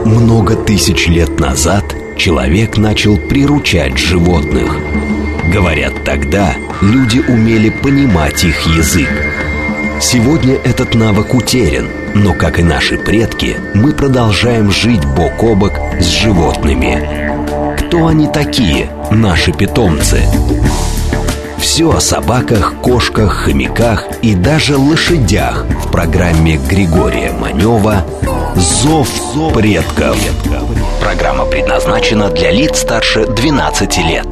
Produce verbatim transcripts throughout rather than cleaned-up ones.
Много тысяч лет назад человек начал приручать животных. Говорят, тогда люди умели понимать их язык. Сегодня этот навык утерян, но, как и наши предки, мы продолжаем жить бок о бок с животными. Кто они такие, наши питомцы? Все о собаках, кошках, хомяках и даже лошадях в программе Григория Манева «Зов предков». Программа предназначена для лиц старше двенадцати лет.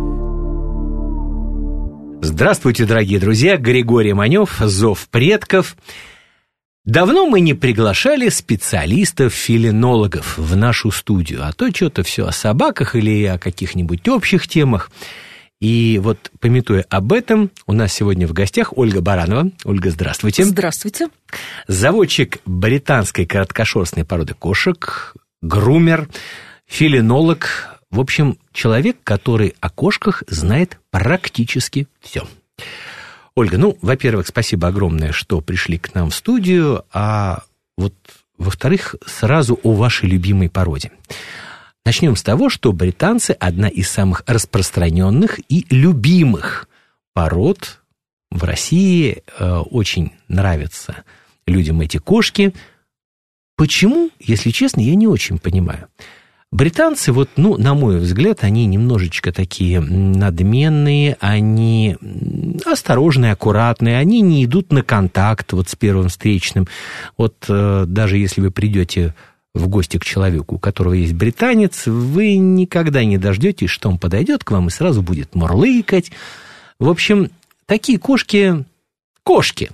Здравствуйте, дорогие друзья, Григорий Манев, «Зов предков». Давно мы не приглашали специалистов-фелинологов в нашу студию, а то что-то все о собаках или о каких-нибудь общих темах. И вот, памятуя об этом, у нас сегодня в гостях Ольга Баранова. Ольга, здравствуйте. Здравствуйте. Заводчик британской короткошерстной породы кошек, грумер, фелинолог. В общем, человек, который о кошках знает практически все. Ольга, ну, во-первых, спасибо огромное, что пришли к нам в студию, а вот, во-вторых, сразу о вашей любимой породе. Начнем с того, что британцы – одна из самых распространенных и любимых пород в России. Очень нравятся людям эти кошки. Почему, если честно, я не очень понимаю. Британцы, вот, ну, на мой взгляд, они немножечко такие надменные, они осторожные, аккуратные, они не идут на контакт вот с первым встречным. Вот даже если вы придете в гости к человеку, у которого есть британец, вы никогда не дождетесь, что он подойдет к вам и сразу будет мурлыкать. В общем, такие кошки – кошки.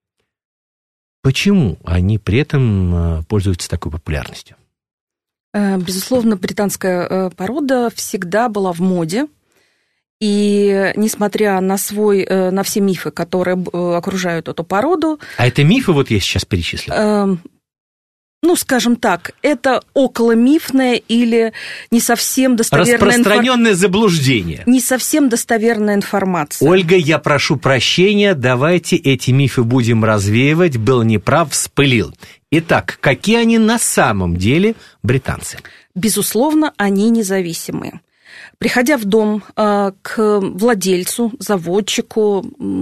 Почему они при этом пользуются такой популярностью? Безусловно, британская порода всегда была в моде. И несмотря на, свой, на все мифы, которые окружают эту породу... А это мифы вот я сейчас перечислил? Ну, скажем так, это околомифное или не совсем достоверная распространенное инфор... заблуждение. Не совсем достоверная информация. Ольга, я прошу прощения, давайте эти мифы будем развеивать. Был неправ, вспылил. Итак, какие они на самом деле, британцы? Безусловно, они независимые. Приходя в дом э, к владельцу, заводчику,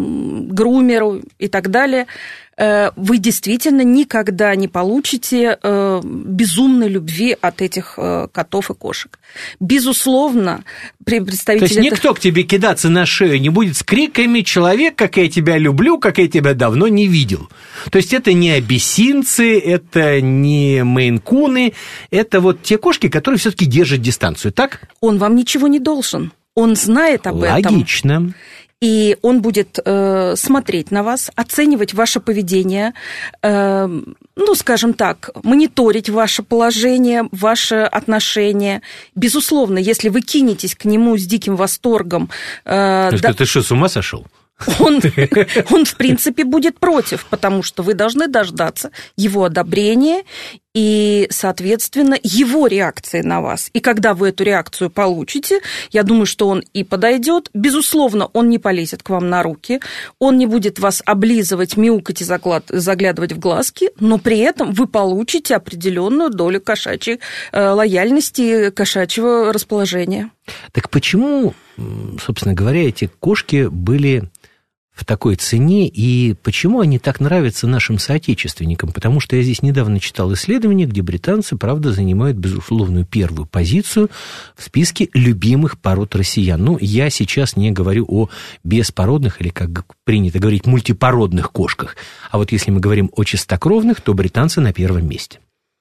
грумеру и так далее, э, вы действительно никогда не получите э, безумной любви от этих э, котов и кошек. Безусловно, представители... То есть никто это... к тебе кидаться на шею не будет с криками «Человек, как я тебя люблю, как я тебя давно не видел». То есть это не абиссинцы, это не мейн-куны, это вот те кошки, которые все-таки держат дистанцию, так? Он вам ничего не должен. Он знает об Логично. этом. Логично. И он будет э, смотреть на вас, оценивать ваше поведение, э, ну, скажем так, мониторить ваше положение, ваши отношения. Безусловно, если вы кинетесь к нему с диким восторгом... Э, То есть да, ты что, с ума сошел? Он, он, в принципе, будет против, потому что вы должны дождаться его одобрения и, соответственно, его реакции на вас. И когда вы эту реакцию получите, я думаю, что он и подойдет. Безусловно, он не полезет к вам на руки, он не будет вас облизывать, мяукать и заглядывать в глазки, но при этом вы получите определенную долю кошачьей лояльности, кошачьего расположения. Так почему, собственно говоря, эти кошки были в такой цене, и почему они так нравятся нашим соотечественникам? Потому что я здесь недавно читал исследование, где британцы, правда, занимают, безусловную, первую позицию в списке любимых пород россиян. Ну, я сейчас не говорю о беспородных, или, как принято говорить, мультипородных кошках. А вот если мы говорим о чистокровных, то британцы на первом месте.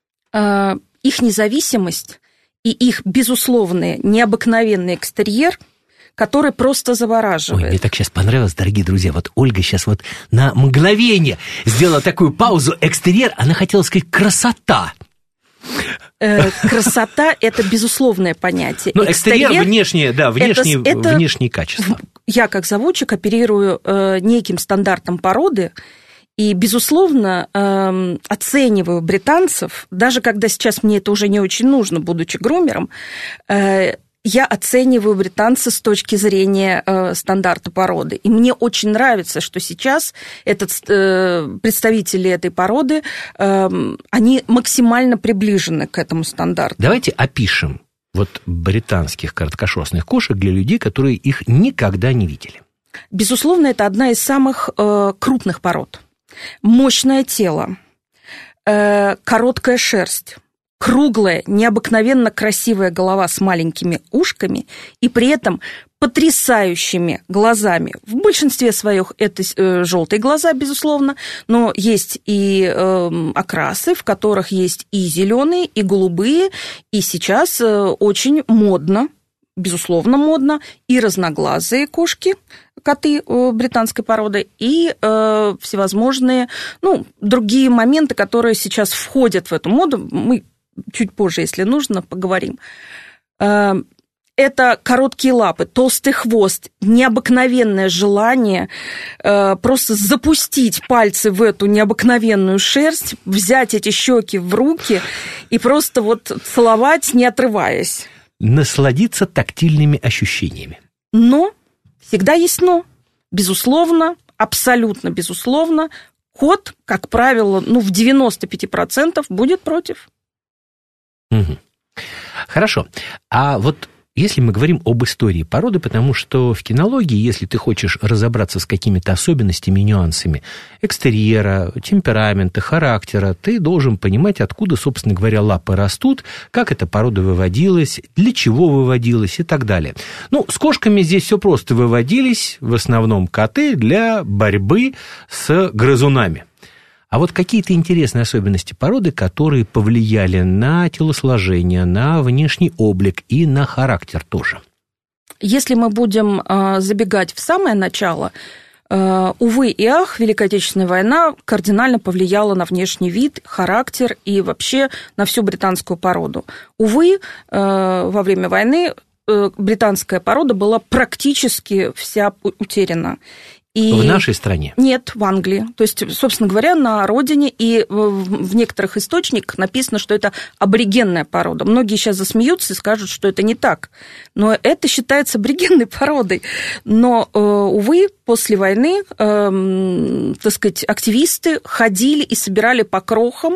Их независимость и их, безусловный, необыкновенный экстерьер – который просто завораживает. Ой, мне так сейчас понравилось, дорогие друзья. Вот Ольга сейчас вот на мгновение сделала такую паузу. Экстерьер, она хотела сказать красота. Э, красота – это безусловное понятие. Ну, экстерьер, экстерьер внешнее, да, внешние, это, это, внешние качества. Я, как заводчик, оперирую э, неким стандартом породы, и, безусловно, э, оцениваю британцев, даже когда сейчас мне это уже не очень нужно, будучи грумером, э, Я оцениваю британца с точки зрения э, стандарта породы. И мне очень нравится, что сейчас этот, э, представители этой породы, э, они максимально приближены к этому стандарту. Давайте опишем вот британских короткошерстных кошек для людей, которые их никогда не видели. Безусловно, это одна из самых э, крупных пород. Мощное тело, э, короткая шерсть, круглая, необыкновенно красивая голова с маленькими ушками и при этом потрясающими глазами. В большинстве своих это э, желтые глаза, безусловно, но есть и э, окрасы, в которых есть и зеленые, и голубые, и сейчас э, очень модно, безусловно, модно, и разноглазые кошки, коты э, британской породы, и э, всевозможные, ну, другие моменты, которые сейчас входят в эту моду. Мы чуть позже, если нужно, поговорим. Это короткие лапы, толстый хвост, необыкновенное желание просто запустить пальцы в эту необыкновенную шерсть, взять эти щеки в руки и просто вот целовать, не отрываясь. Насладиться тактильными ощущениями. Но всегда есть но. Безусловно, абсолютно безусловно, кот, как правило, ну, в девяносто пять процентов будет против. Угу. Хорошо. А вот если мы говорим об истории породы, потому что в кинологии, если ты хочешь разобраться с какими-то особенностями, нюансами экстерьера, темперамента, характера, ты должен понимать, откуда, собственно говоря, лапы растут, как эта порода выводилась, для чего выводилась и так далее. Ну, с кошками здесь все просто. Выводились в основном коты для борьбы с грызунами. А вот какие-то интересные особенности породы, которые повлияли на телосложение, на внешний облик и на характер тоже? Если мы будем забегать в самое начало, увы и ах, Великая Отечественная война кардинально повлияла на внешний вид, характер и вообще на всю британскую породу. Увы, во время войны британская порода была практически вся утеряна. И... В нашей стране? Нет, в Англии. То есть, собственно говоря, на родине, и в некоторых источниках написано, что это аборигенная порода. Многие сейчас засмеются и скажут, что это не так. Но это считается аборигенной породой. Но, увы, после войны, так сказать, активисты ходили и собирали по крохам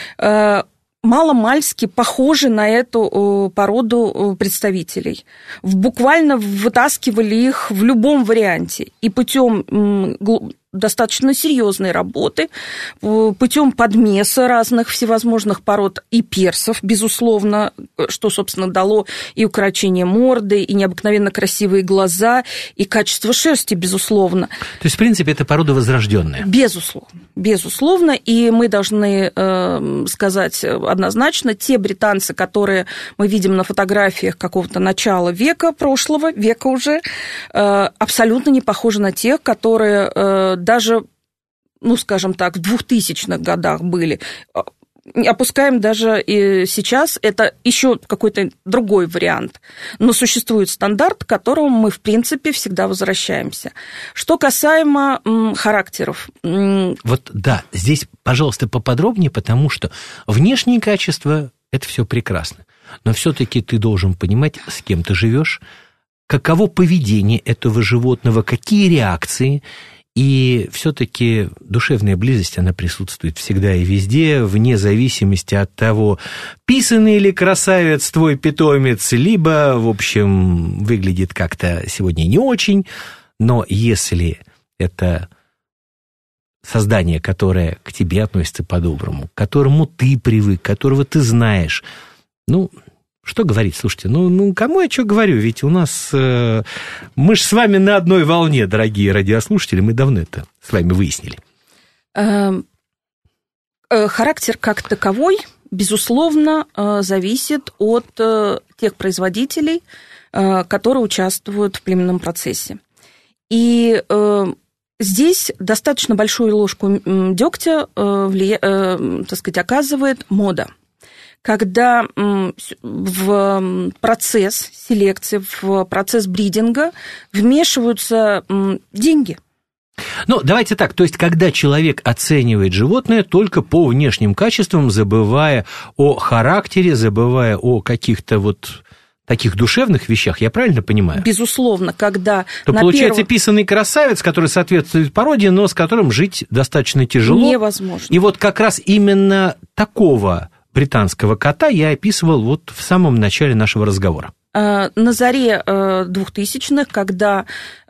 маломальски похожи на эту породу представителей. Буквально вытаскивали их в любом варианте. И путем достаточно серьезной работы, путем подмеса разных всевозможных пород и персов, безусловно, что, собственно, дало и укорочение морды, и необыкновенно красивые глаза, и качество шерсти, безусловно. То есть, в принципе, это порода возрожденная? Безусловно. Безусловно. И мы должны э, сказать однозначно, те британцы, которые мы видим на фотографиях какого-то начала века, прошлого века уже, э, абсолютно не похожи на тех, которые э, даже, ну, скажем так, в двухтысячных годах были. Опускаем даже и сейчас, это еще какой-то другой вариант. Но существует стандарт, к которому мы, в принципе, всегда возвращаемся. Что касаемо м, характеров. Вот да, здесь, пожалуйста, поподробнее, потому что внешние качества – это все прекрасно. Но все-таки ты должен понимать, с кем ты живешь, каково поведение этого животного, какие реакции. И все-таки душевная близость, она присутствует всегда и везде, вне зависимости от того, писанный ли красавец твой питомец, либо, в общем, выглядит как-то сегодня не очень, но если это создание, которое к тебе относится по-доброму, к которому ты привык, которого ты знаешь, ну... Что говорить? Слушайте, ну, ну кому я что говорю? Ведь у нас... Э, мы же с вами на одной волне, дорогие радиослушатели, мы давно это с вами выяснили. Характер как таковой, безусловно, зависит от тех производителей, которые участвуют в племенном процессе. И здесь достаточно большую ложку дегтя, влия... так сказать, оказывает мода. Когда в процесс селекции, в процесс бридинга вмешиваются деньги. Ну, давайте так, то есть, когда человек оценивает животное только по внешним качествам, забывая о характере, забывая о каких-то вот таких душевных вещах, я правильно понимаю? Безусловно, когда... То на получается первом... писанный красавец, который соответствует породе, но с которым жить достаточно тяжело. Невозможно. И вот как раз именно такого британского кота я описывал вот в самом начале нашего разговора. На заре двухтысячных, когда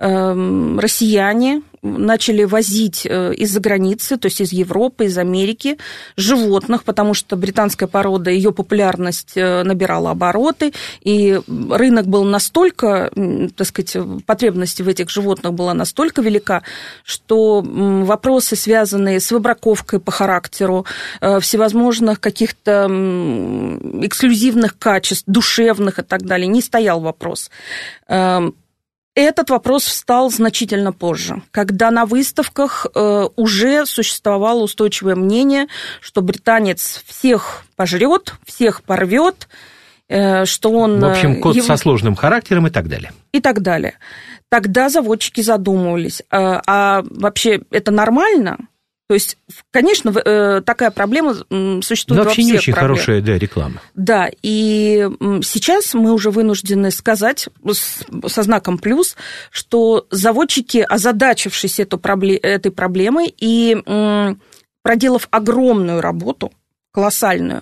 россияне начали возить из-за границы, то есть из Европы, из Америки, животных, потому что британская порода, ее популярность набирала обороты, и рынок был настолько, так сказать, потребность в этих животных была настолько велика, что вопросы, связанные с выбраковкой по характеру, всевозможных каких-то эксклюзивных качеств, душевных и так далее, не стоял вопрос. Этот вопрос встал значительно позже, когда на выставках уже существовало устойчивое мнение, что британец всех пожрет, всех порвет, что он... В общем, кот его... со сложным характером и так далее. И так далее. Тогда заводчики задумывались, а, а вообще это нормально? То есть, конечно, такая проблема существует Но во всех вообще не очень проблемах. хорошая, да, реклама. Да, и сейчас мы уже вынуждены сказать со знаком плюс, что заводчики, озадачившись эту проблем, этой проблемой и проделав огромную работу, колоссальную,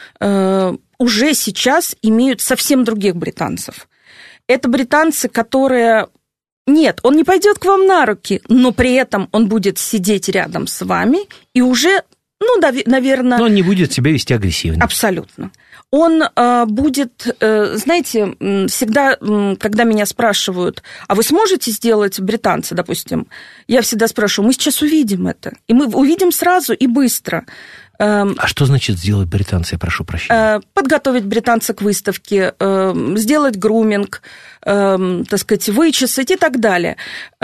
уже сейчас имеют совсем других британцев. Это британцы, которые... Нет, он не пойдет к вам на руки, но при этом он будет сидеть рядом с вами и уже, ну, наверное... Но он не будет себя вести агрессивно. Абсолютно. Он э, будет, э, знаете, всегда, когда меня спрашивают, а вы сможете сделать британца, допустим, я всегда спрашиваю, мы сейчас увидим это, и мы увидим сразу и быстро. А что значит сделать британца, я прошу прощения? Подготовить британца к выставке, сделать груминг, так сказать, вычесать и так далее.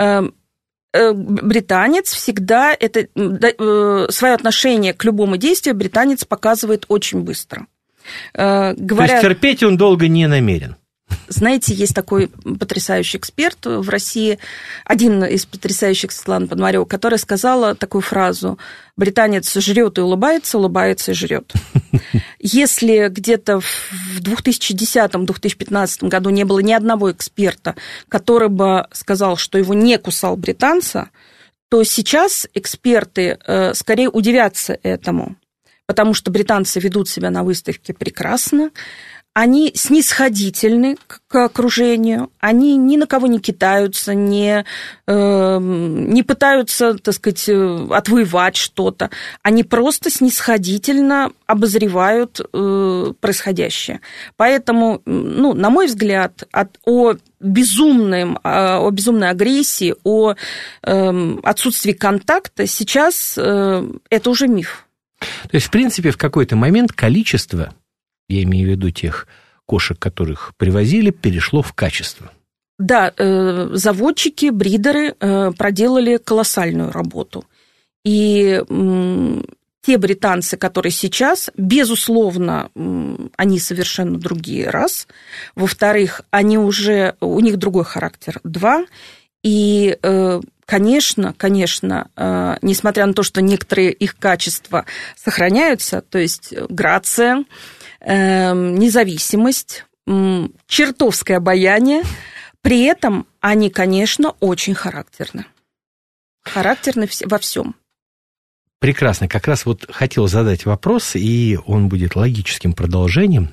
Британец всегда это, свое отношение к любому действию британец показывает очень быстро. Говоря... То есть терпеть он долго не намерен. Знаете, есть такой потрясающий эксперт в России, один из потрясающих, Светлана Пономарева, которая сказала такую фразу: британец жрет и улыбается, улыбается и жрет. Если где-то в две тысячи десятом - две тысячи пятнадцатом году не было ни одного эксперта, который бы сказал, что его не кусал британца, то сейчас эксперты скорее удивятся этому, потому что британцы ведут себя на выставке прекрасно, они снисходительны к окружению, они ни на кого не кидаются, не, э, не пытаются, так сказать, отвоевать что-то. Они просто снисходительно обозревают э, происходящее. Поэтому, ну, на мой взгляд, от, о, безумном, о безумной агрессии, о э, отсутствии контакта сейчас э, это уже миф. То есть, в принципе, в какой-то момент количество... я имею в виду тех кошек, которых привозили, перешло в качество. Да, заводчики, бридеры проделали колоссальную работу. И те британцы, которые сейчас, безусловно, они совершенно другие, раз. Во-вторых, они уже, у них другой характер, два. И, конечно, конечно, несмотря на то, что некоторые их качества сохраняются, то есть грация, независимость, чертовское обаяние, при этом они, конечно, очень характерны. Характерны во всем. Прекрасно. Как раз вот хотел задать вопрос, и он будет логическим продолжением,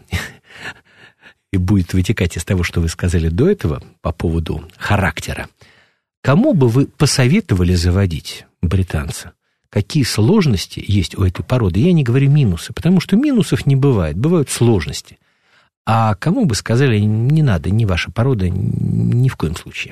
и будет вытекать из того, что вы сказали до этого по поводу характера. Кому бы вы посоветовали заводить британца? Какие сложности есть у этой породы? Я не говорю минусы, потому что минусов не бывает, бывают сложности. А кому бы сказали, не надо, не ваша порода, ни в коем случае?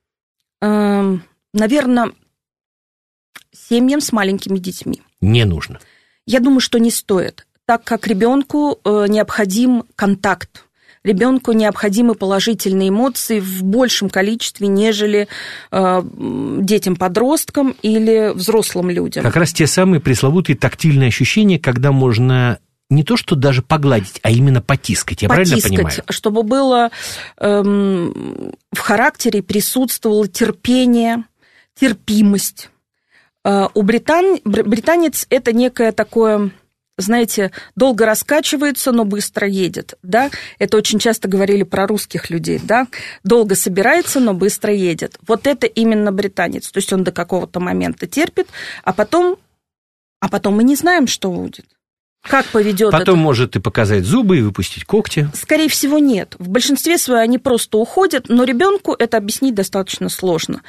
Наверное, семьям с маленькими детьми. Не нужно. Я думаю, что не стоит, так как ребенку необходим контакт. Ребенку необходимы положительные эмоции в большем количестве, нежели э, детям-подросткам или взрослым людям. Как раз те самые пресловутые тактильные ощущения, когда можно не то что даже погладить, а именно потискать. Я потискать, правильно понимаю? Чтобы было э, в характере присутствовало терпение, терпимость. Э, у британ... британец это некое такое знаете, долго раскачивается, но быстро едет, да, это очень часто говорили про русских людей, да, долго собирается, но быстро едет. Вот это именно британец, то есть он до какого-то момента терпит, а потом, а потом мы не знаем, что будет. Как поведет Потом это? может и показать зубы, и выпустить когти. Скорее всего, нет. В большинстве своем они просто уходят, но ребенку это объяснить достаточно сложно.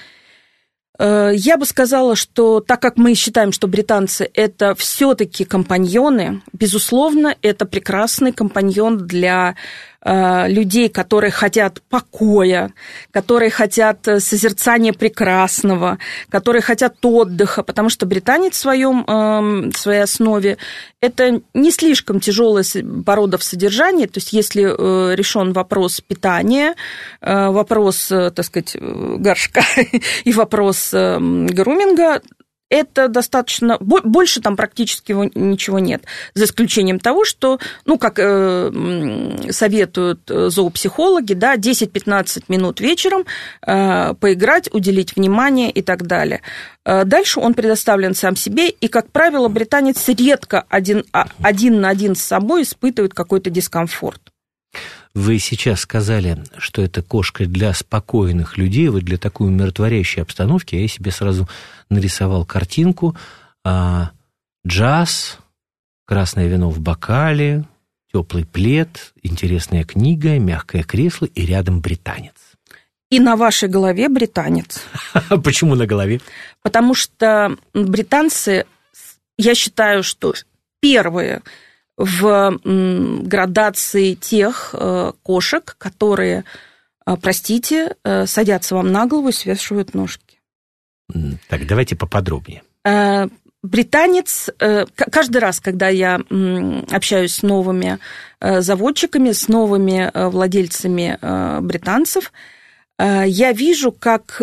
Я бы сказала, что так как мы считаем, что британцы – это все-таки компаньоны, безусловно, это прекрасный компаньон для людей, которые хотят покоя, которые хотят созерцания прекрасного, которые хотят отдыха, потому что британец в, своем, в своей основе – это не слишком тяжелая порода в содержании, то есть если решен вопрос питания, вопрос, так сказать, горшка и вопрос груминга, это достаточно... Больше там практически ничего нет, за исключением того, что, ну, как э, советуют зоопсихологи, да, десять-пятнадцать минут вечером э, поиграть, уделить внимание и так далее. Дальше он предоставлен сам себе, и, как правило, британец редко один, один на один с собой испытывает какой-то дискомфорт. Вы сейчас сказали, что это кошка для спокойных людей, вот для такой умиротворяющей обстановки. Я себе сразу нарисовал картинку. А, джаз, красное вино в бокале, теплый плед, интересная книга, мягкое кресло и рядом британец. И на вашей голове британец. Почему на голове? Потому что британцы, я считаю, что первые в градации тех кошек, которые, простите, садятся вам на голову и свешивают ножки. Так, давайте поподробнее. Британец, каждый раз, когда я общаюсь с новыми заводчиками, с новыми владельцами британцев, я вижу, как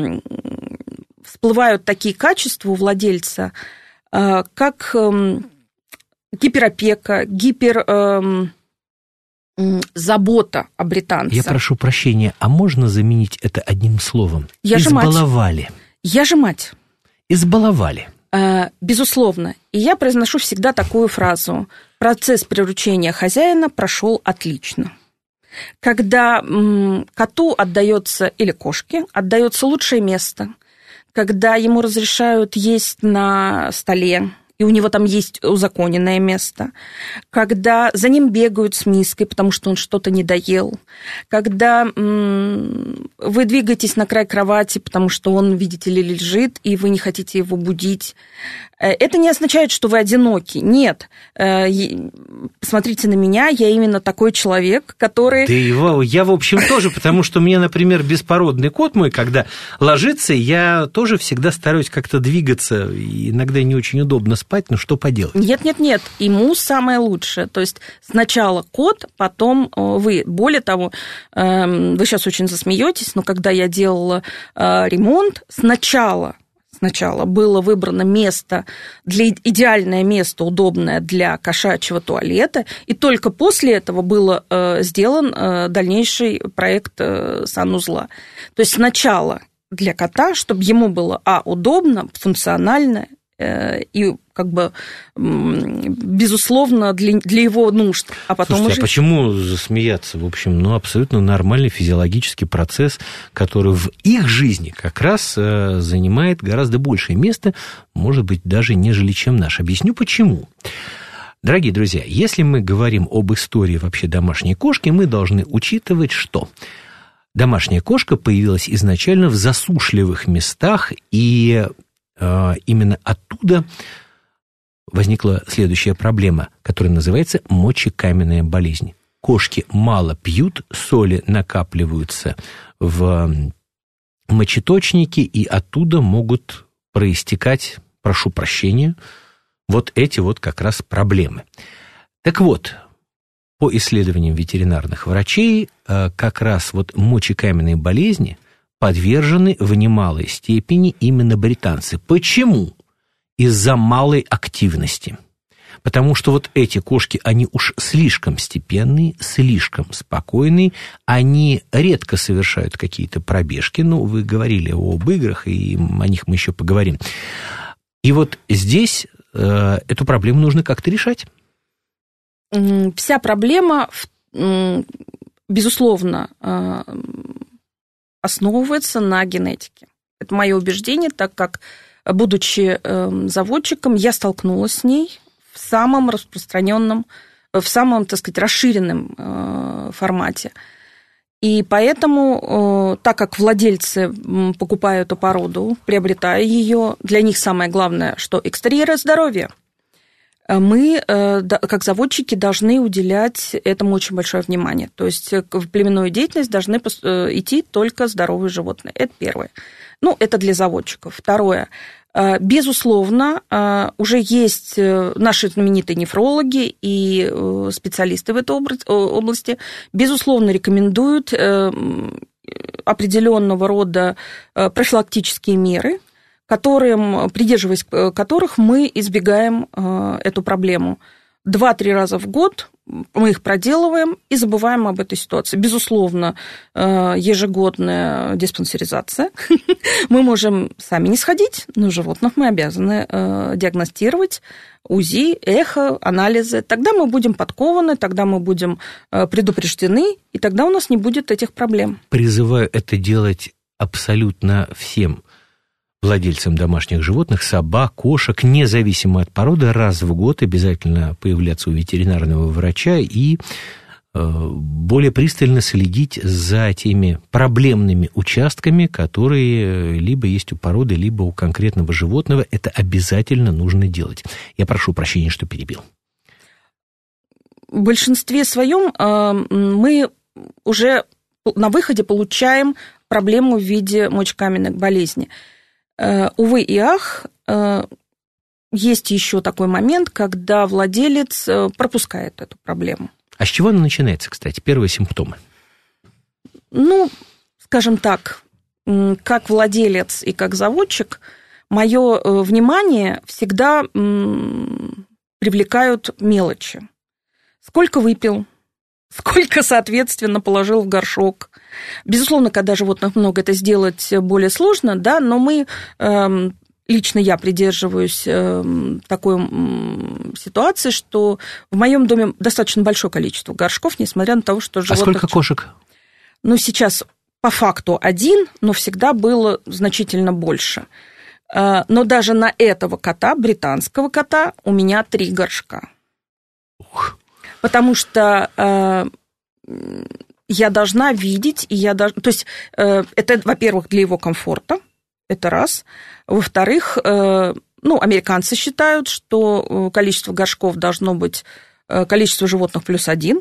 всплывают такие качества у владельца, как гиперопека, гиперзабота э, о британце. Я прошу прощения, а можно заменить это одним словом? Я же мать. Избаловали. Я же мать. Избаловали. Э, безусловно. И я произношу всегда такую фразу. Процесс приручения хозяина прошел отлично. Когда м, коту отдается, или кошке, отдается лучшее место, когда ему разрешают есть на столе, и у него там есть узаконенное место, когда за ним бегают с миской, потому что он что-то не доел, когда м- вы двигаетесь на край кровати, потому что он, видите ли, лежит, и вы не хотите его будить. Это не означает, что вы одиноки. Нет. Посмотрите на меня, я именно такой человек, который... Да его, я, в общем, тоже, потому что мне, например, беспородный кот мой, когда ложится, я тоже всегда стараюсь как-то двигаться, иногда не очень удобно спать, но что поделать? Нет, нет, нет, ему самое лучшее. То есть сначала кот, потом вы. Более того, вы сейчас очень засмеетесь, но когда я делала ремонт, сначала... Сначала было выбрано место, для, идеальное место, удобное для кошачьего туалета, и только после этого был э, сделан э, дальнейший проект э, санузла. То есть сначала для кота, чтобы ему было, а, удобно, функционально, э, и как бы, безусловно, для, для его нужд. А потом Слушайте, уже... а почему засмеяться? В общем, ну, абсолютно нормальный физиологический процесс, который в их жизни как раз занимает гораздо большее место, может быть, даже нежели чем наш. Объясню, почему. Дорогие друзья, если мы говорим об истории вообще домашней кошки, мы должны учитывать, что домашняя кошка появилась изначально в засушливых местах, и э, именно оттуда возникла следующая проблема, которая называется мочекаменная болезнь. Кошки мало пьют, соли накапливаются в мочеточнике, и оттуда могут проистекать, прошу прощения, вот эти вот как раз проблемы. Так вот, по исследованиям ветеринарных врачей, как раз вот мочекаменной болезни подвержены в немалой степени именно британцы. Почему? Из-за малой активности. Потому что вот эти кошки, они уж слишком степенные, слишком спокойные, они редко совершают какие-то пробежки. Ну, вы говорили об играх, и о них мы еще поговорим. И вот здесь э, эту проблему нужно как-то решать. Вся проблема, безусловно, основывается на генетике. Это мое убеждение, так как, будучи заводчиком, я столкнулась с ней в самом распространенном, в самом, так сказать, расширенном формате. И поэтому, так как владельцы покупают эту породу, приобретая ее, для них самое главное, что экстерьер и здоровье. Мы, как заводчики, должны уделять этому очень большое внимание. То есть в племенную деятельность должны идти только здоровые животные. Это первое. Ну, это для заводчиков. Второе. Безусловно, уже есть наши знаменитые нефрологи и специалисты в этой области, безусловно, рекомендуют определенного рода профилактические меры, которым, придерживаясь которых мы избегаем эту проблему. Два-три раза в год мы их проделываем и забываем об этой ситуации. Безусловно, ежегодная диспансеризация. Мы можем сами не сходить, но животных мы обязаны диагностировать, УЗИ, эхо, анализы. Тогда мы будем подкованы, тогда мы будем предупреждены, и тогда у нас не будет этих проблем. Призываю это делать абсолютно всем владельцам домашних животных, собак, кошек, независимо от породы, раз в год обязательно появляться у ветеринарного врача и э, более пристально следить за теми проблемными участками, которые либо есть у породы, либо у конкретного животного. Это обязательно нужно делать. Я прошу прощения, что перебил. В большинстве своем э, мы уже на выходе получаем проблему в виде мочекаменной болезни. Увы и ах, есть еще такой момент, когда владелец пропускает эту проблему. А с чего она начинается, кстати, первые симптомы? Ну, скажем так, как владелец и как заводчик, мое внимание всегда привлекают мелочи. Сколько выпил, сколько, соответственно, положил в горшок. Безусловно, когда животных много, это сделать более сложно, да, но мы, лично я придерживаюсь такой ситуации, что в моем доме достаточно большое количество горшков, несмотря на то, что животных... А сколько кошек? Ну, сейчас по факту один, но всегда было значительно больше. Но даже на этого кота, британского кота, у меня три горшка. Ух. Потому что... Я должна видеть, и я должна... То есть это, во-первых, для его комфорта, это раз. Во-вторых, ну, американцы считают, что количество горшков должно быть количество животных плюс один.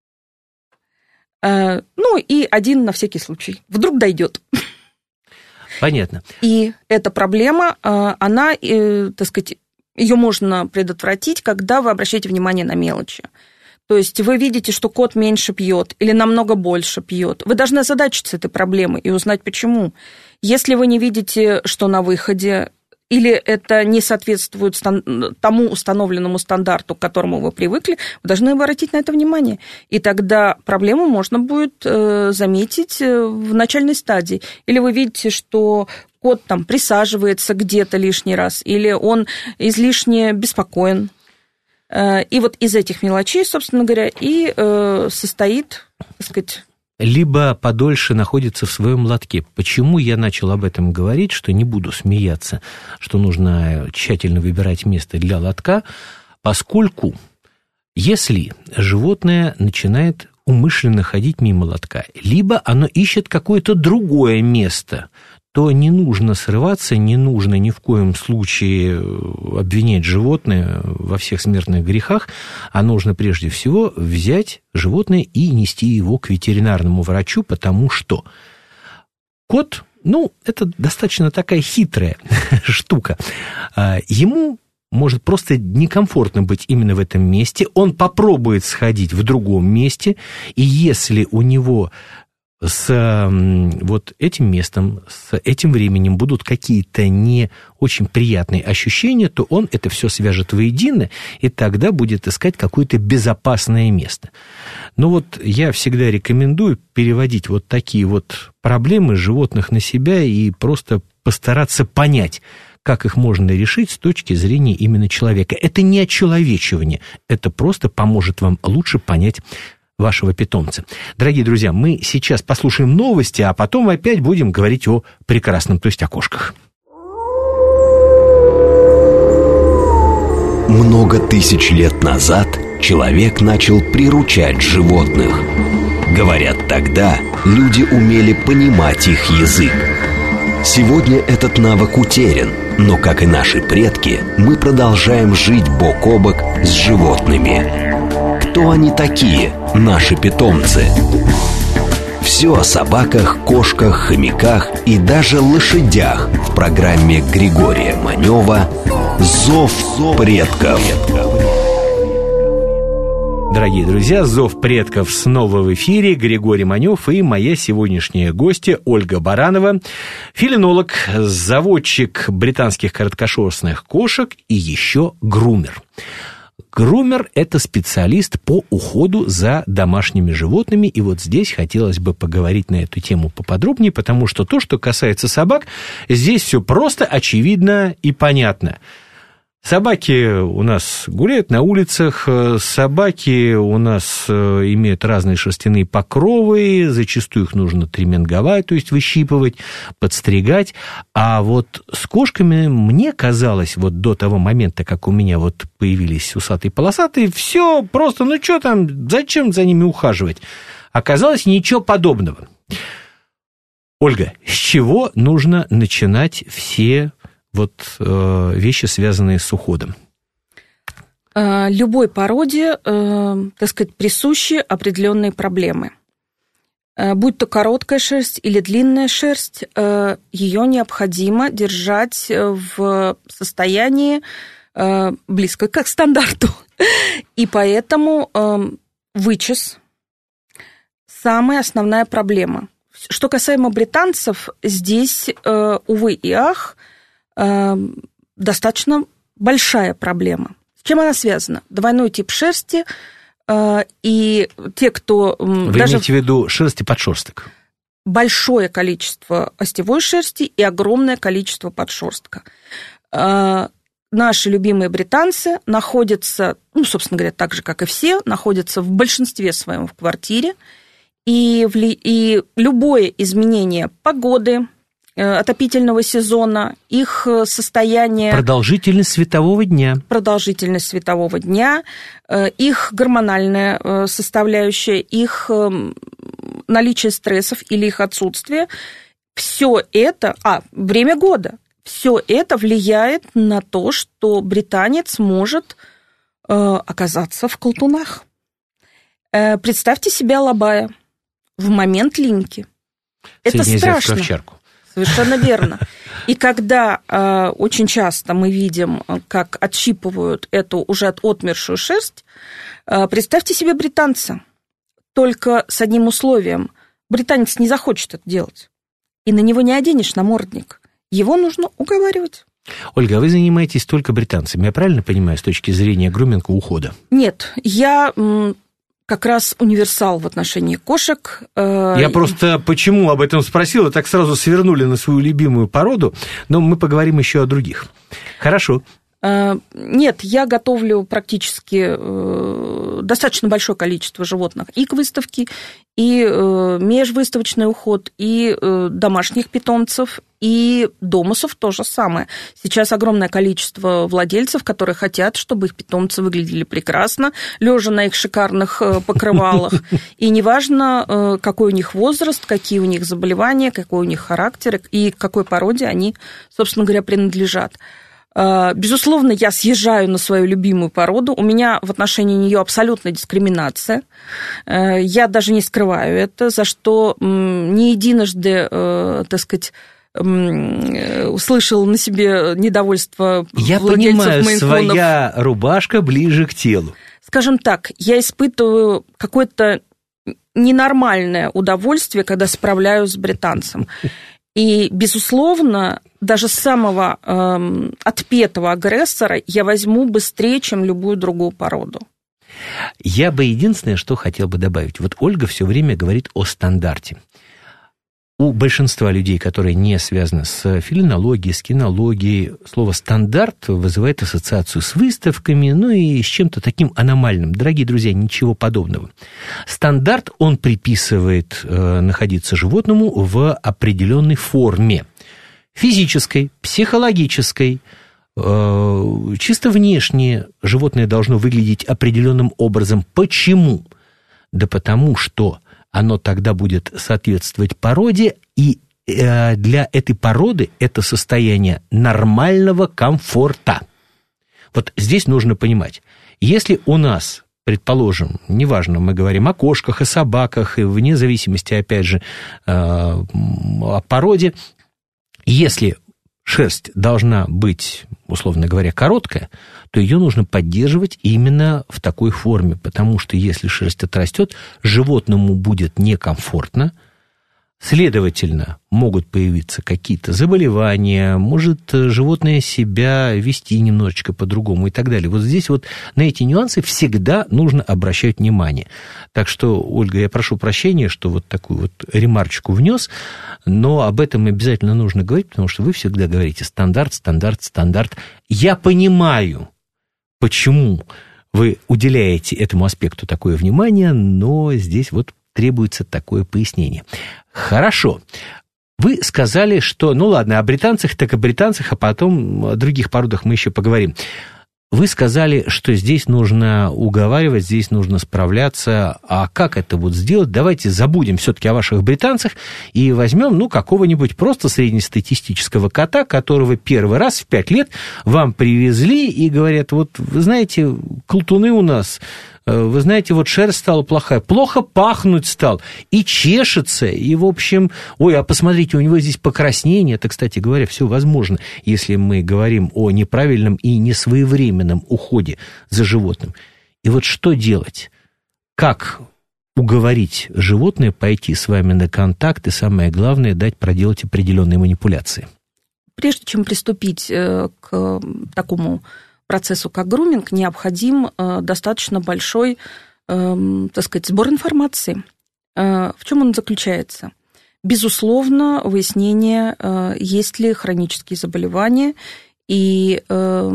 Ну, и один на всякий случай. Вдруг дойдет. Понятно. И эта проблема, она, так сказать, ее можно предотвратить, когда вы обращаете внимание на мелочи. То есть вы видите, что кот меньше пьет или намного больше пьет. Вы должны озадачиться этой проблемой и узнать, почему. Если вы не видите, что на выходе, или это не соответствует тому установленному стандарту, к которому вы привыкли, вы должны обратить на это внимание. И тогда проблему можно будет заметить в начальной стадии. Или вы видите, что кот там присаживается где-то лишний раз, или он излишне беспокоен. И вот из этих мелочей, собственно говоря, и состоит, так сказать... Либо подольше находится в своем лотке. Почему я начал об этом говорить, что не буду смеяться, что нужно тщательно выбирать место для лотка, поскольку если животное начинает умышленно ходить мимо лотка, либо оно ищет какое-то другое место, то не нужно срываться, не нужно ни в коем случае обвинять животное во всех смертных грехах, а нужно прежде всего взять животное и нести его к ветеринарному врачу, потому что кот, ну, это достаточно такая хитрая штука. Ему может просто некомфортно быть именно в этом месте, он попробует сходить в другом месте, и если у него с вот этим местом, с этим временем будут какие-то не очень приятные ощущения, то он это все свяжет воедино, и тогда будет искать какое-то безопасное место. Но вот я всегда рекомендую переводить вот такие вот проблемы животных на себя и просто постараться понять, как их можно решить с точки зрения именно человека. Это не очеловечивание, это просто поможет вам лучше понять вашего питомца. Дорогие друзья, мы сейчас послушаем новости, а потом опять будем говорить о прекрасном, то есть о кошках. Много тысяч лет назад человек начал приручать животных. Говорят, тогда люди умели понимать их язык. Сегодня этот навык утерян, но, как и наши предки, мы продолжаем жить бок о бок с животными. Кто они такие, наши питомцы? Все о собаках, кошках, хомяках и даже лошадях в программе Григория Манева «Зов предков». Дорогие друзья, «Зов предков» снова в эфире. Григорий Манев и моя сегодняшняя гостья Ольга Баранова, фелинолог, заводчик британских короткошерстных кошек и еще грумер. Грумер – это специалист по уходу за домашними животными, и вот здесь хотелось бы поговорить на эту тему поподробнее, потому что то, что касается собак, здесь все просто, очевидно и понятно. Собаки у нас гуляют на улицах, собаки у нас имеют разные шерстяные покровы, зачастую их нужно триминговать, то есть выщипывать, подстригать. А вот с кошками мне казалось, вот до того момента, как у меня вот появились усатые-полосатые, все просто, ну что там, зачем за ними ухаживать? Оказалось, ничего подобного. Ольга, с чего нужно начинать все вот э, вещи, связанные с уходом? Любой породе, э, так сказать, присущи определенные проблемы. Будь то короткая шерсть или длинная шерсть, э, ее необходимо держать в состоянии э, близко к стандарту. И поэтому э, вычес – самая основная проблема. Что касаемо британцев, здесь, э, увы и ах, достаточно большая проблема. С чем она связана? Двойной тип шерсти, и те, кто... Вы даже имеете в виду шерсть и подшерсток? Большое количество остевой шерсти и огромное количество подшерстка. Наши любимые британцы находятся, ну, собственно говоря, так же, как и все, находятся в большинстве своем в квартире, и, в ли... и любое изменение погоды, отопительного сезона, их состояние... Продолжительность светового дня. Продолжительность светового дня, их гормональная составляющая, их наличие стрессов или их отсутствие. Все это... А, время года. Все это влияет на то, что британец может оказаться в колтунах. Представьте себя лобая в момент линьки. Это страшно. Овчарку. Совершенно верно. И когда э, очень часто мы видим, как отщипывают эту уже отмершую шерсть, э, представьте себе британца, только с одним условием. Британец не захочет это делать, и на него не оденешь намордник. Его нужно уговаривать. Ольга, а вы занимаетесь только британцами, я правильно понимаю, с точки зрения груминга, ухода? Нет, я... как раз универсал в отношении кошек. Я просто почему об этом спросил, и так сразу свернули на свою любимую породу, но мы поговорим еще о других. Хорошо. Нет, я готовлю практически достаточно большое количество животных и к выставке, и межвыставочный уход, и домашних питомцев, и домусов то же самое. Сейчас огромное количество владельцев, которые хотят, чтобы их питомцы выглядели прекрасно, лежа на их шикарных покрывалах. И неважно, какой у них возраст, какие у них заболевания, какой у них характер и к какой породе они, собственно говоря, принадлежат. Безусловно, я съезжаю на свою любимую породу. У меня в отношении нее абсолютная дискриминация. Я даже не скрываю это, за что не единожды, так сказать, услышал на себе недовольство я владельцев понимаю, мейн-кунов. Своя рубашка ближе к телу. Скажем так, я испытываю какое-то ненормальное удовольствие, когда справляюсь с британцем. И, безусловно, даже самого э, отпетого агрессора я возьму быстрее, чем любую другую породу. Я бы единственное, что хотел бы добавить. Вот Ольга все время говорит о стандарте. у большинства людей, которые не связаны с фелинологией, с кинологией, слово «стандарт» вызывает ассоциацию с выставками, ну и с чем-то таким аномальным. Дорогие друзья, ничего подобного. Стандарт, он приписывает э, находиться животному в определенной форме. Физической, психологической, э, чисто внешне животное должно выглядеть определенным образом. Почему? Да потому что оно тогда будет соответствовать породе, и э, для этой породы это состояние нормального комфорта. Вот здесь нужно понимать, если у нас, предположим, неважно, мы говорим о кошках, о собаках, и вне зависимости, опять же, э, о породе, если шерсть должна быть, условно говоря, короткая, то ее нужно поддерживать именно в такой форме, потому что если шерсть отрастет, животному будет некомфортно, следовательно, могут появиться какие-то заболевания, может животное себя вести немножечко по-другому и так далее. Вот здесь вот на эти нюансы всегда нужно обращать внимание. Так что, Ольга, я прошу прощения, что вот такую вот ремарочку внес, но об этом обязательно нужно говорить, потому что вы всегда говорите стандарт, стандарт, стандарт. Я понимаю, почему вы уделяете этому аспекту такое внимание, но здесь вот требуется такое пояснение. Хорошо. Вы сказали, что, ну ладно, о британцах, так о британцах, а потом о других породах мы еще поговорим. Вы сказали, что здесь нужно уговаривать, здесь нужно справляться. А как это вот сделать? Давайте забудем все-таки о ваших британцах и возьмем, ну, какого-нибудь просто среднестатистического кота, которого первый раз в пять лет вам привезли и говорят, вот, вы знаете, колтуны у нас... Вы знаете, вот шерсть стала плохая, плохо пахнуть стал, и чешется, и, в общем, ой, а посмотрите, у него здесь покраснение. Это, кстати говоря, все возможно, если мы говорим о неправильном и несвоевременном уходе за животным. И вот что делать? Как уговорить животное пойти с вами на контакт, и самое главное, дать проделать определенные манипуляции? Прежде чем приступить к такому процессу, как груминг, необходим э, достаточно большой, э, так сказать, сбор информации. Э, в чем он заключается? Безусловно, выяснение, э, есть ли хронические заболевания и э,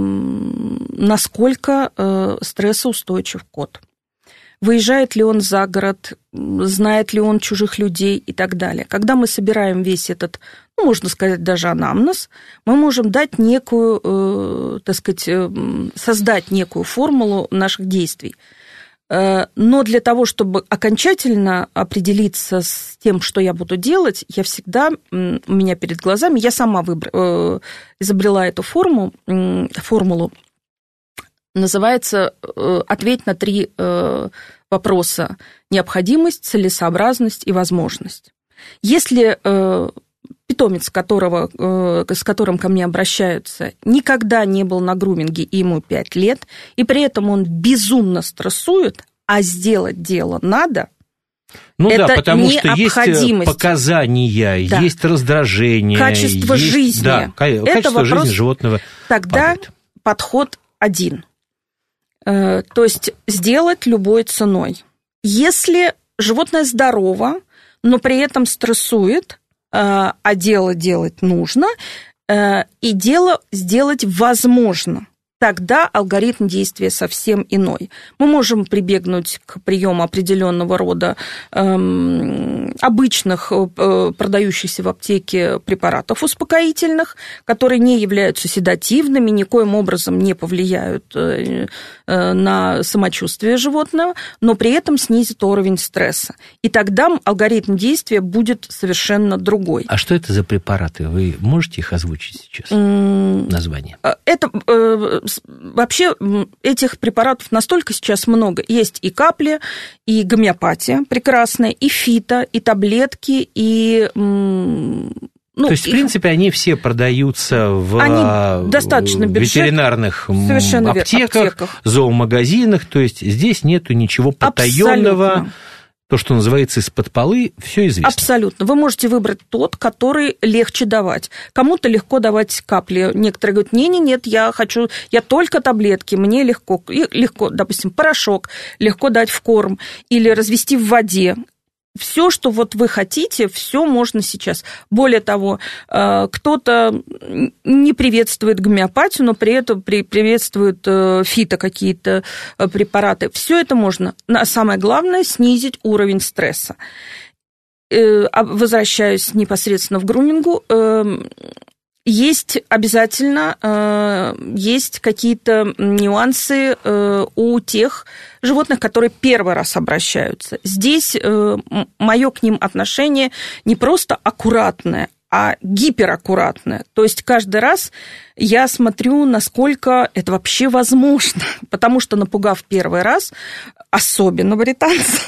насколько э, стрессоустойчив кот. Выезжает ли он за город, знает ли он чужих людей и так далее. Когда мы собираем весь этот, ну, можно сказать, даже анамнез, мы можем дать некую, э, так сказать, э, создать некую формулу наших действий. Э, но для того, чтобы окончательно определиться с тем, что я буду делать, я всегда, э, у меня перед глазами, я сама выбр, э, изобрела эту форму, э, формулу, называется «Ответь на три вопроса: необходимость, целесообразность и возможность». Если питомец, которого, с которым ко мне обращаются, никогда не был на груминге, и ему пять лет, и при этом он безумно стрессует, а сделать дело надо, ну это да, потому что есть показания, да, есть раздражение. Качество есть, жизни. Да, качество жизни животного тогда падает. Подход один. То есть сделать любой ценой. Если животное здорово, но при этом стрессует, а дело делать нужно, и дело сделать возможно, тогда алгоритм действия совсем иной. Мы можем прибегнуть к приему определенного рода эм, обычных э, продающихся в аптеке препаратов успокоительных, которые не являются седативными, никоим образом не повлияют э, э, на самочувствие животного, но при этом снизит уровень стресса. И тогда алгоритм действия будет совершенно другой. А что это за препараты? Вы можете их озвучить сейчас? Mm, Название. Это... Э, Вообще этих препаратов настолько сейчас много. Есть и капли, и гомеопатия прекрасная, и фито, и таблетки, и... Ну, то есть, их... в принципе, они все продаются в они достаточно ветеринарных аптеках, аптеках, зоомагазинах. То есть, здесь нету ничего потаенного. Абсолютно. То, что называется из-под полы, все известно. Абсолютно. Вы можете выбрать тот, который легче давать. Кому-то легко давать капли. Некоторые говорят, не-не, нет, я хочу, я только таблетки, мне легко, легко, допустим, порошок, легко дать в корм или развести в воде. Все, что вот вы хотите, все можно сейчас. Более того, кто-то не приветствует гомеопатию, но при этом приветствует фито какие-то препараты. Все это можно. А самое главное – снизить уровень стресса. Возвращаюсь непосредственно в грумингу. Есть обязательно, есть какие-то нюансы у тех животных, которые первый раз обращаются. Здесь мое к ним отношение не просто аккуратное, а гипераккуратное. То есть каждый раз я смотрю, насколько это вообще возможно. Потому что, напугав первый раз, особенно британцев,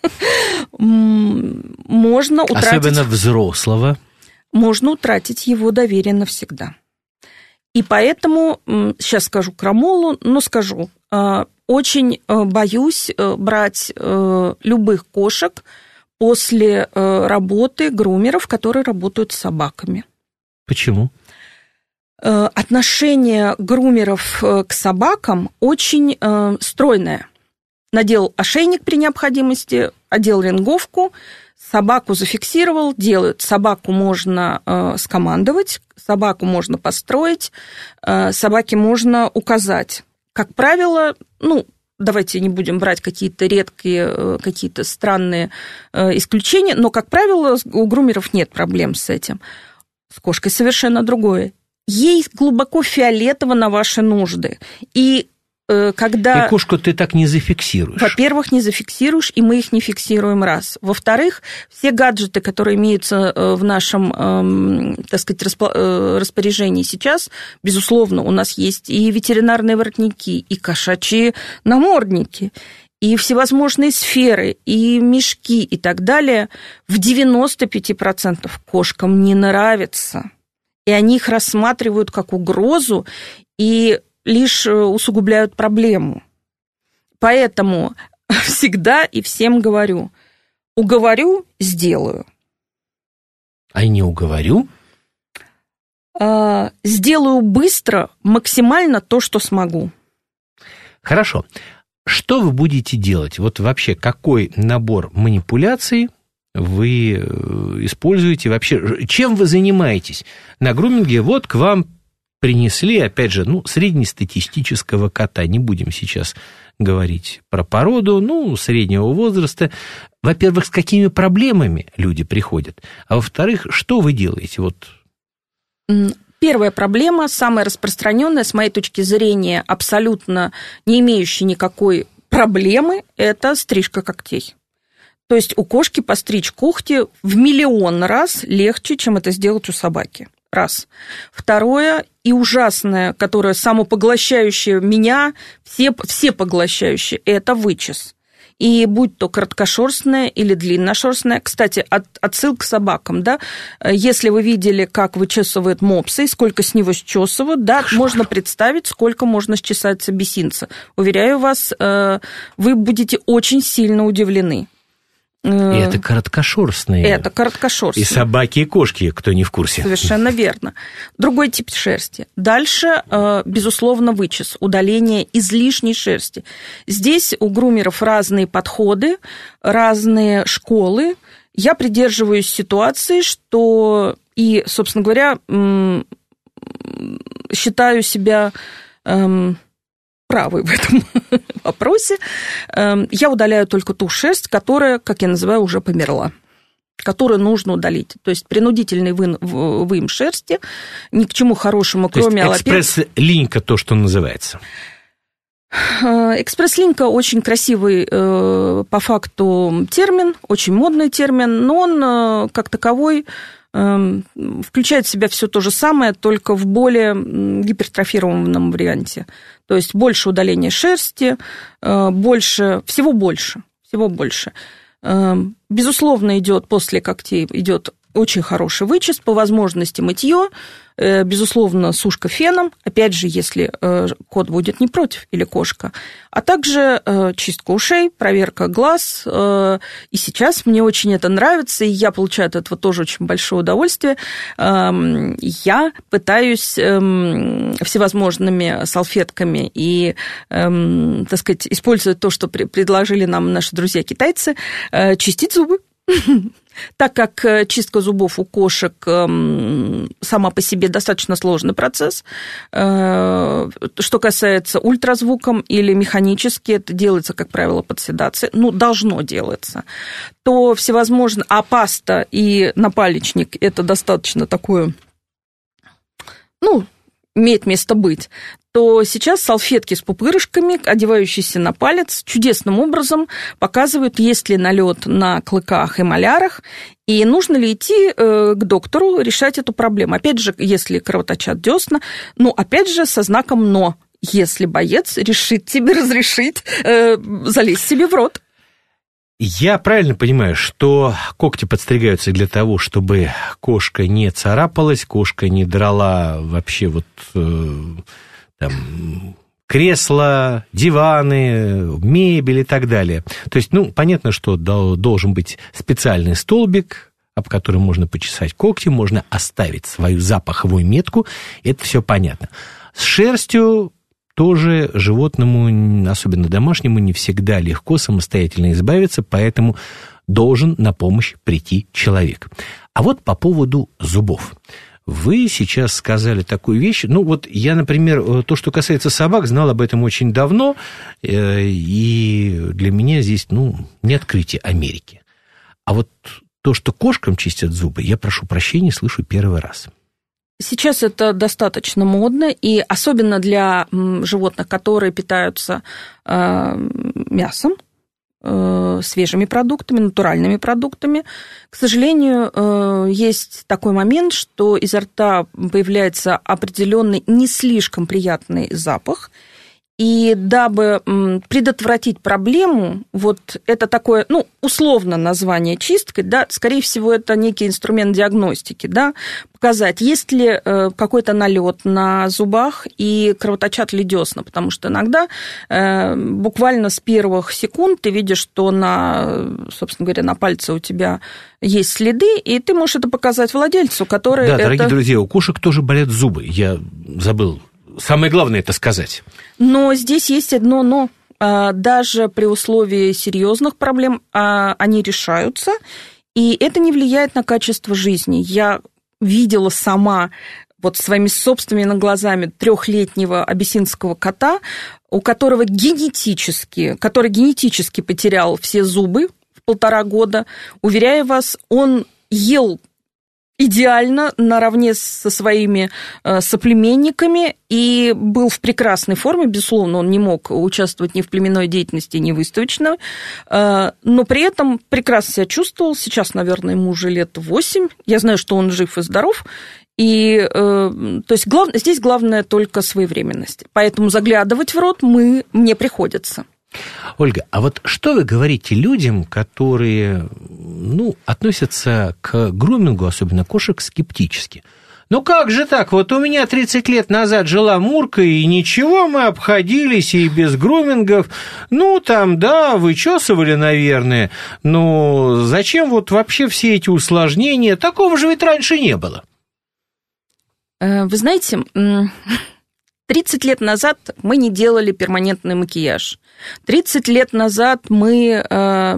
можно утратить... Особенно взрослого. Можно утратить его доверие навсегда. И поэтому, сейчас скажу крамолу, но скажу, очень боюсь брать любых кошек после работы грумеров, которые работают с собаками. Почему? Отношение грумеров к собакам очень стройное. Надел ошейник при необходимости, одел ринговку, собаку зафиксировал, делают. Собаку можно э, скомандовать, собаку можно построить, э, собаке можно указать. Как правило, ну, давайте не будем брать какие-то редкие, э, какие-то странные э, исключения, но, как правило, у грумеров нет проблем с этим. С кошкой совершенно другое. Ей глубоко фиолетово на ваши нужды. И когда... И кошку ты так не зафиксируешь. Во-первых, не зафиксируешь, и мы их не фиксируем раз. Во-вторых, все гаджеты, которые имеются в нашем, так сказать, распоряжении сейчас, безусловно, у нас есть и ветеринарные воротники, и кошачьи намордники, и всевозможные сферы, и мешки, и так далее. В девяносто пять процентов кошкам не нравится. И они их рассматривают как угрозу, и лишь усугубляют проблему. Поэтому всегда и всем говорю, уговорю, сделаю. А не уговорю? Сделаю быстро, максимально то, что смогу. Хорошо. Что вы будете делать? Вот вообще, какой набор манипуляций вы используете? Вообще, чем вы занимаетесь на груминге? Вот к вам принесли, опять же, ну, среднестатистического кота. Не будем сейчас говорить про породу, ну, среднего возраста. Во-первых, с какими проблемами люди приходят? А во-вторых, что вы делаете? Вот. Первая проблема, самая распространенная, с моей точки зрения, абсолютно не имеющая никакой проблемы, это стрижка когтей. То есть у кошки постричь когти в миллион раз легче, чем это сделать у собаки. Раз. Второе, и ужасное, которое самопоглощающее меня, все, все поглощающие, это вычес. И будь то короткошерстная или длинношерстная, кстати, от, отсылка к собакам, да, если вы видели, как вычесывают мопсы, сколько с него счесывают, да, Кошмар. Можно представить, сколько можно счесать с абиссинца. Уверяю вас, вы будете очень сильно удивлены. И это короткошерстные. Это короткошерстные. И собаки, и кошки, кто не в курсе. Совершенно верно. Другой тип шерсти. Дальше, безусловно, вычес, удаление излишней шерсти. Здесь у грумеров разные подходы, разные школы. Я придерживаюсь ситуации, что и, собственно говоря, считаю себя правы в этом вопросе. Я удаляю только ту шерсть, которая, как я называю, уже померла, которую нужно удалить. То есть принудительный выем шерсти ни к чему хорошему, то кроме есть экспресс-линька, то, что называется. Экспресс-линька очень красивый по факту термин, очень модный термин, но он как таковой включает в себя все то же самое, только в более гипертрофированном варианте. То есть больше удаления шерсти, больше, всего больше, всего больше. Безусловно, идет после когтей, идет очень хороший вычес, по возможности мытье, безусловно, сушка феном, опять же, если кот будет не против или кошка, а также чистка ушей, проверка глаз. И сейчас мне очень это нравится, и я получаю от этого тоже очень большое удовольствие. Я пытаюсь всевозможными салфетками и, так сказать, используя то, что предложили нам наши друзья-китайцы, чистить зубы. Так как чистка зубов у кошек сама по себе достаточно сложный процесс, что касается ультразвуком или механически, это делается, как правило, под седацией, ну, должно делаться, то всевозможно, а паста и напалечник – это достаточно такое, ну, имеет место быть, то сейчас салфетки с пупырышками, одевающиеся на палец, чудесным образом показывают, есть ли налет на клыках и малярах, и нужно ли идти к доктору решать эту проблему. Опять же, если кровоточат десна, ну, опять же, со знаком «но», если боец решит тебе разрешить э, залезть себе в рот. Я правильно понимаю, что когти подстригаются для того, чтобы кошка не царапалась, кошка не драла вообще вот э, там, кресла, диваны, мебель и так далее. То есть, ну, понятно, что должен быть специальный столбик, об котором можно почесать когти, можно оставить свою запаховую метку, это все понятно. С шерстью тоже животному, особенно домашнему, не всегда легко самостоятельно избавиться, поэтому должен на помощь прийти человек. А вот по поводу зубов. Вы сейчас сказали такую вещь. Ну, вот я, например, то, что касается собак, знал об этом очень давно, и для меня здесь, ну, не открытие Америки. А вот то, что кошкам чистят зубы, я прошу прощения, слышу первый раз. Сейчас это достаточно модно, и особенно для животных, которые питаются мясом, свежими продуктами, натуральными продуктами. К сожалению, есть такой момент, что изо рта появляется определенный не слишком приятный запах, и дабы предотвратить проблему, вот это такое, ну, условно название чисткой, да, скорее всего, это некий инструмент диагностики, да, показать, есть ли какой-то налет на зубах и кровоточат ли десна, потому что иногда буквально с первых секунд ты видишь, что на, собственно говоря, на пальце у тебя есть следы, и ты можешь это показать владельцу, который... Да, это... дорогие друзья, у кошек тоже болят зубы, я забыл. Самое главное это сказать. Но здесь есть одно но. Даже при условии серьезных проблем они решаются, и это не влияет на качество жизни. Я видела сама вот своими собственными глазами трехлетнего абиссинского кота, у которого генетически, который генетически потерял все зубы в полтора года. Уверяю вас, он ел идеально, наравне со своими э, соплеменниками, и был в прекрасной форме, безусловно, он не мог участвовать ни в племенной деятельности, ни в выставочной, э, но при этом прекрасно себя чувствовал. Сейчас, наверное, ему уже лет восемь, я знаю, что он жив и здоров, и э, то есть глав... здесь главное только своевременность, поэтому заглядывать в рот мы... мне приходится. Ольга, а вот что вы говорите людям, которые, ну, относятся к грумингу, особенно кошек, скептически? Ну как же так? Вот у меня тридцать лет назад жила Мурка, и ничего, мы обходились и без грумингов. Ну, там, да, вычесывали, наверное, но зачем вот вообще все эти усложнения? Такого же ведь раньше не было. Вы знаете... тридцать лет назад мы не делали перманентный макияж. тридцать лет назад мы э,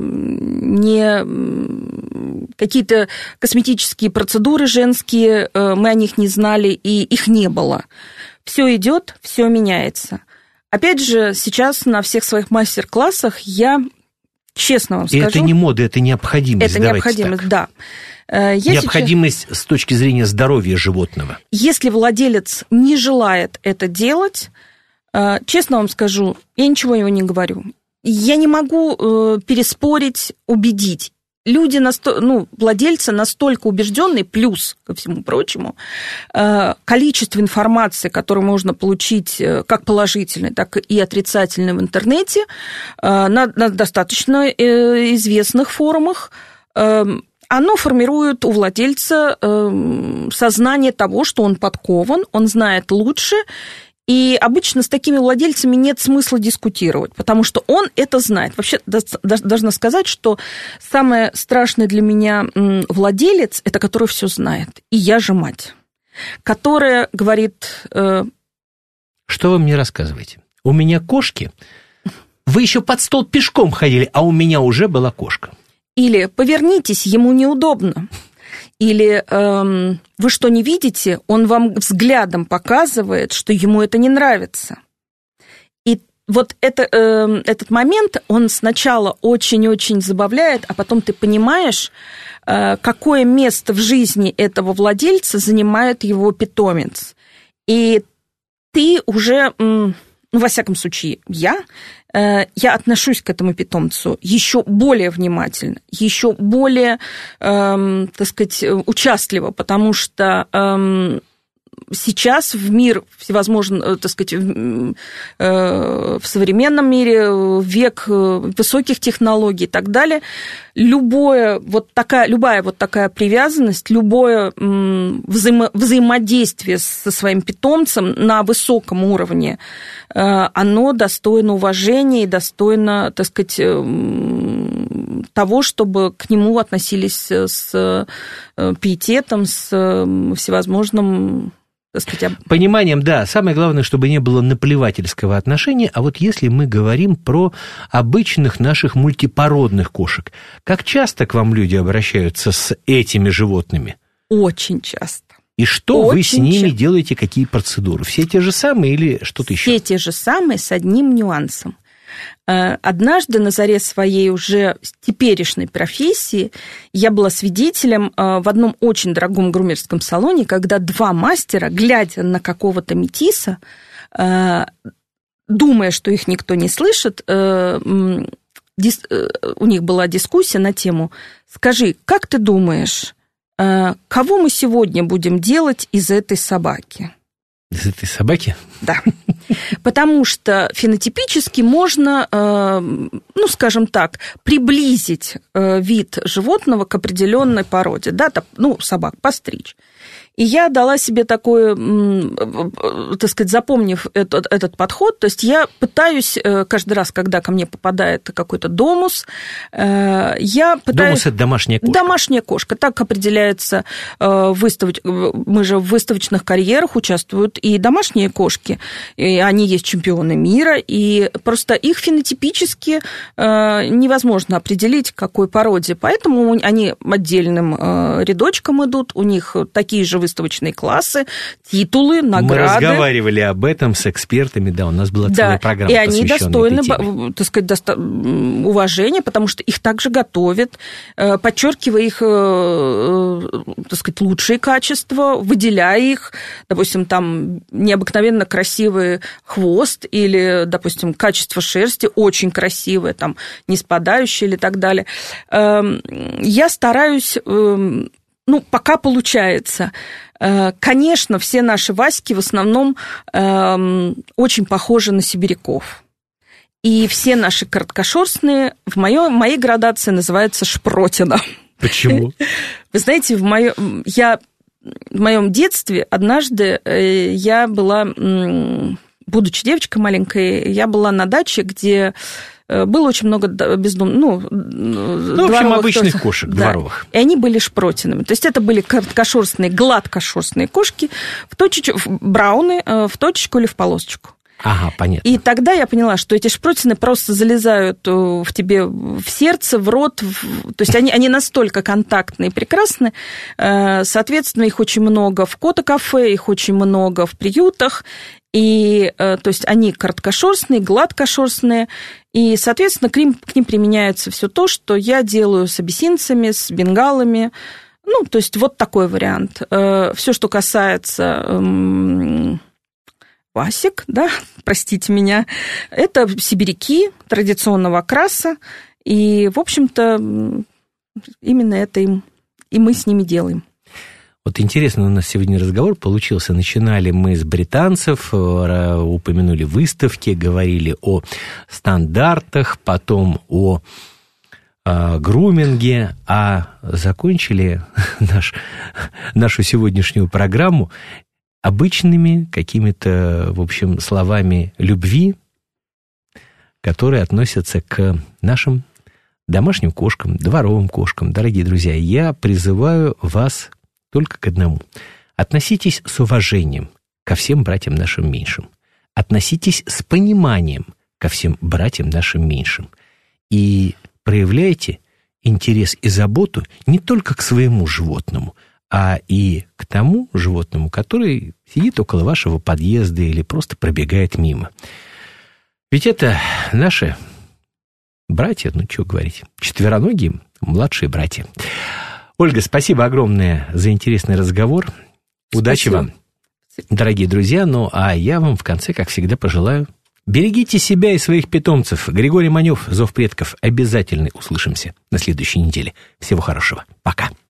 не... какие-то косметические процедуры женские, э, мы о них не знали, и их не было. Все идет, все меняется. Опять же, сейчас на всех своих мастер-классах я, честно вам скажу... И это не мода, это необходимость. Это необходимость, так. Да. Я Необходимость сейчас... с точки зрения здоровья животного. Если владелец не желает это делать, честно вам скажу, я ничего его не говорю. Я не могу переспорить, убедить. Люди, насто... ну, владельцы настолько убежденные, плюс ко всему прочему, количество информации, которую можно получить как положительной, так и отрицательной в интернете, на, на достаточно известных форумах, оно формирует у владельца сознание того, что он подкован, он знает лучше, и обычно с такими владельцами нет смысла дискутировать, потому что он это знает. Вообще, должна сказать, что самое страшное для меня владелец – это который все знает, и я же мать, которая говорит… Что вы мне рассказываете? У меня кошки, вы еще под стол пешком ходили, а у меня уже была кошка. Или повернитесь, ему неудобно. Или эм, вы что, не видите? Он вам взглядом показывает, что ему это не нравится. И вот это, э, этот момент, он сначала очень-очень забавляет, а потом ты понимаешь, э, какое место в жизни этого владельца занимает его питомец. И ты уже, ну, во всяком случае, я, э, я отношусь к этому питомцу еще более внимательно, еще более, э, так сказать, участливо, потому что э, сейчас в мир всевозможных, так сказать, в, э, в современном мире, век высоких технологий и так далее, любое, вот такая, любая вот такая привязанность, любое взаимо, взаимодействие со своим питомцем на высоком уровне, э, оно достойно уважения и достойно, так сказать, того, чтобы к нему относились с пиететом, с всевозможным... Сказать, пониманием, да. Самое главное, чтобы не было наплевательского отношения. А вот если мы говорим про обычных наших мультипородных кошек, как часто к вам люди обращаются с этими животными? Очень часто. И что Очень вы с ними часто. делаете, какие процедуры? Все те же самые или что-то еще? Все те же самые, с одним нюансом. Однажды на заре своей уже теперешней профессии я была свидетелем в одном очень дорогом грумерском салоне, когда два мастера, глядя на какого-то метиса, думая, что их никто не слышит, у них была дискуссия на тему: «Скажи, как ты думаешь, кого мы сегодня будем делать из этой собаки?» Из этой собаки? Да. Потому что фенотипически можно, ну, скажем так, приблизить вид животного к определенной породе, да, ну, собак постричь. И я дала себе такое, так сказать, запомнив этот, этот подход, то есть я пытаюсь каждый раз, когда ко мне попадает какой-то домус, я пытаюсь... Домус – это домашняя кошка. Домашняя кошка. Так определяется выставоч... Мы же в выставочных карьерах участвуют и домашние кошки, и они есть чемпионы мира, и просто их фенотипически невозможно определить, к какой породе, поэтому они отдельным рядочком идут, у них такие же выставочные классы, титулы, награды. Мы разговаривали об этом с экспертами, да, у нас была целая да, программа, и они достойны, этой теме. Так сказать, досто... уважения, потому что их также готовят, подчеркивая их, так сказать, лучшие качества, выделяя их, допустим, там необыкновенно красивый хвост или, допустим, качество шерсти очень красивое, там, не спадающее или так далее. Я стараюсь... Ну, пока получается. Конечно, все наши васьки в основном очень похожи на сибиряков. И все наши короткошерстные в моей, моей градации называются шпротина. Почему? Вы знаете, в моем, я, в моем детстве однажды я была, будучи девочкой маленькой, я была на даче, где... Было очень много бездомных, ну, ну, в общем, обычных кошек, да, дворовых. И они были шпротинами. То есть это были короткошерстные, гладкошерстные кошки, в точечку, брауны, в точечку или в полосочку. Ага, понятно. И тогда я поняла, что эти шпротины просто залезают в тебе в сердце, в рот. В... То есть они, они настолько контактные и прекрасны. Соответственно, их очень много в кото-кафе, их очень много в приютах. И, то есть они короткошерстные, гладкошерстные. И, соответственно, к ним, к ним применяется все то, что я делаю с абиссинцами, с бенгалами. Ну, то есть вот такой вариант. Все, что касается... Васик, да, простите меня, это сибиряки традиционного окраса, и, в общем-то, именно это им, и мы с ними делаем. Вот интересно у нас сегодня разговор получился. Начинали мы с британцев, упомянули выставки, говорили о стандартах, потом о груминге, а закончили наш, нашу сегодняшнюю программу обычными какими-то, в общем, словами любви, которые относятся к нашим домашним кошкам, дворовым кошкам. Дорогие друзья, я призываю вас только к одному. Относитесь с уважением ко всем братьям нашим меньшим. Относитесь с пониманием ко всем братьям нашим меньшим. И проявляйте интерес и заботу не только к своему животному, а и к тому животному, который сидит около вашего подъезда или просто пробегает мимо. Ведь это наши братья, ну, что говорить, четвероногие младшие братья. Ольга, спасибо огромное за интересный разговор. Удачи Спасибо. вам, дорогие друзья. Ну, а я вам в конце, как всегда, пожелаю: берегите себя и своих питомцев. Григорий Манев, «Зов предков». Обязательно услышимся на следующей неделе. Всего хорошего. Пока.